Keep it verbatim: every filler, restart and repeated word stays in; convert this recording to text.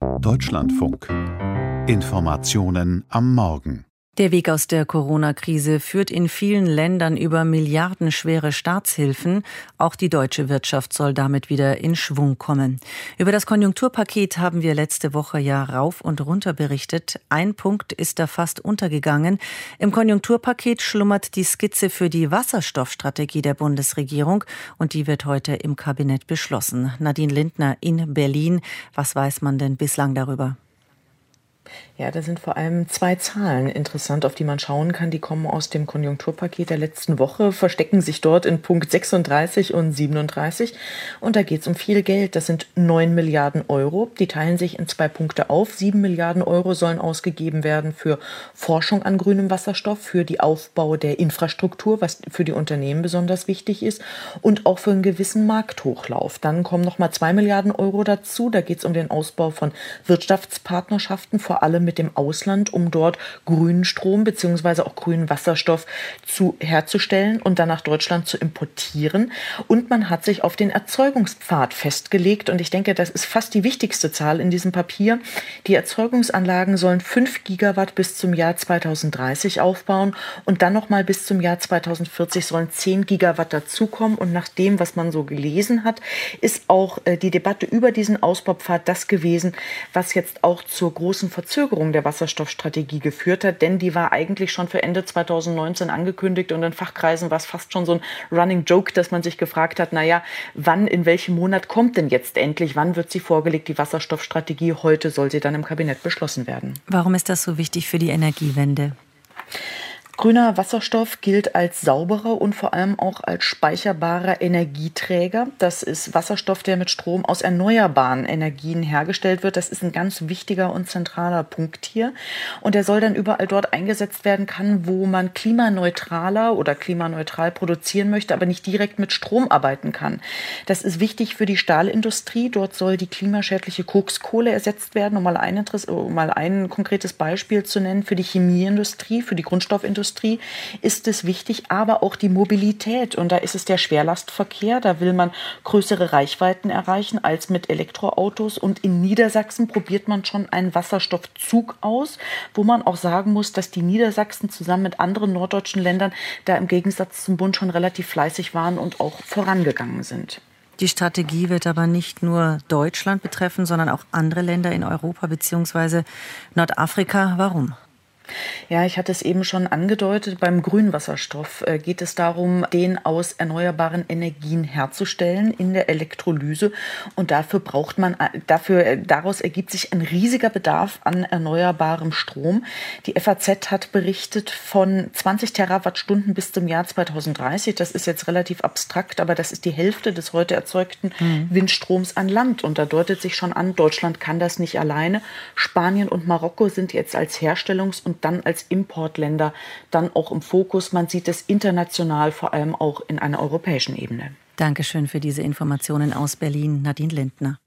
Deutschlandfunk. Informationen am Morgen. Der Weg aus der Corona-Krise führt in vielen Ländern über milliardenschwere Staatshilfen. Auch die deutsche Wirtschaft soll damit wieder in Schwung kommen. Über das Konjunkturpaket haben wir letzte Woche ja rauf und runter berichtet. Ein Punkt ist da fast untergegangen. Im Konjunkturpaket schlummert die Skizze für die Wasserstoffstrategie der Bundesregierung und die wird heute im Kabinett beschlossen. Nadine Lindner in Berlin. Was weiß man denn bislang darüber? Ja, da sind vor allem zwei Zahlen interessant, auf die man schauen kann. Die kommen aus dem Konjunkturpaket der letzten Woche, verstecken sich dort in Punkt sechsunddreißig und siebenunddreißig. Und da geht es um viel Geld. Das sind neun Milliarden Euro. Die teilen sich in zwei Punkte auf. Sieben Milliarden Euro sollen ausgegeben werden für Forschung an grünem Wasserstoff, für den Aufbau der Infrastruktur, was für die Unternehmen besonders wichtig ist, und auch für einen gewissen Markthochlauf. Dann kommen nochmal zwei Milliarden Euro dazu. Da geht es um den Ausbau von Wirtschaftspartnerschaften, vor allem mit dem Ausland, um dort grünen Strom bzw. auch grünen Wasserstoff zu herzustellen und dann nach Deutschland zu importieren. Und man hat sich auf den Erzeugungspfad festgelegt. Und ich denke, das ist fast die wichtigste Zahl in diesem Papier. Die Erzeugungsanlagen sollen fünf Gigawatt bis zum Jahr zweitausenddreißig aufbauen. Und dann nochmal bis zum Jahr zweitausendvierzig sollen zehn Gigawatt dazukommen. Und nach dem, was man so gelesen hat, ist auch äh, die Debatte über diesen Ausbaupfad das gewesen, was jetzt auch zur großen Verzögerung der Wasserstoffstrategie geführt hat, denn die war eigentlich schon für Ende zweitausendneunzehn angekündigt und in Fachkreisen war es fast schon so ein Running Joke, dass man sich gefragt hat, naja, wann, in welchem Monat kommt denn jetzt endlich, wann wird sie vorgelegt, die Wasserstoffstrategie? Heute soll sie dann im Kabinett beschlossen werden. Warum ist das so wichtig für die Energiewende? Grüner Wasserstoff gilt als sauberer und vor allem auch als speicherbarer Energieträger. Das ist Wasserstoff, der mit Strom aus erneuerbaren Energien hergestellt wird. Das ist ein ganz wichtiger und zentraler Punkt hier. Und der soll dann überall dort eingesetzt werden können, wo man klimaneutraler oder klimaneutral produzieren möchte, aber nicht direkt mit Strom arbeiten kann. Das ist wichtig für die Stahlindustrie. Dort soll die klimaschädliche Kokskohle ersetzt werden, um mal ein, um mal ein konkretes Beispiel zu nennen. Für die Chemieindustrie, für die Grundstoffindustrie ist es wichtig, aber auch die Mobilität. Und da ist es der Schwerlastverkehr. Da will man größere Reichweiten erreichen als mit Elektroautos. Und in Niedersachsen probiert man schon einen Wasserstoffzug aus, wo man auch sagen muss, dass die Niedersachsen zusammen mit anderen norddeutschen Ländern da im Gegensatz zum Bund schon relativ fleißig waren und auch vorangegangen sind. Die Strategie wird aber nicht nur Deutschland betreffen, sondern auch andere Länder in Europa bzw. Nordafrika. Warum? Ja, ich hatte es eben schon angedeutet, beim Grünwasserstoff äh, geht es darum, den aus erneuerbaren Energien herzustellen in der Elektrolyse. Und dafür braucht man, dafür, äh, daraus ergibt sich ein riesiger Bedarf an erneuerbarem Strom. Die F A Z hat berichtet von zwanzig Terawattstunden bis zum Jahr zweitausenddreißig. Das ist jetzt relativ abstrakt, aber das ist die Hälfte des heute erzeugten mhm. Windstroms an Land. Und da deutet sich schon an, Deutschland kann das nicht alleine. Spanien und Marokko sind jetzt als Herstellungs- und dann als Importländer dann auch im Fokus. Man sieht es international, vor allem auch in einer europäischen Ebene. Dankeschön für diese Informationen aus Berlin, Nadine Lindner.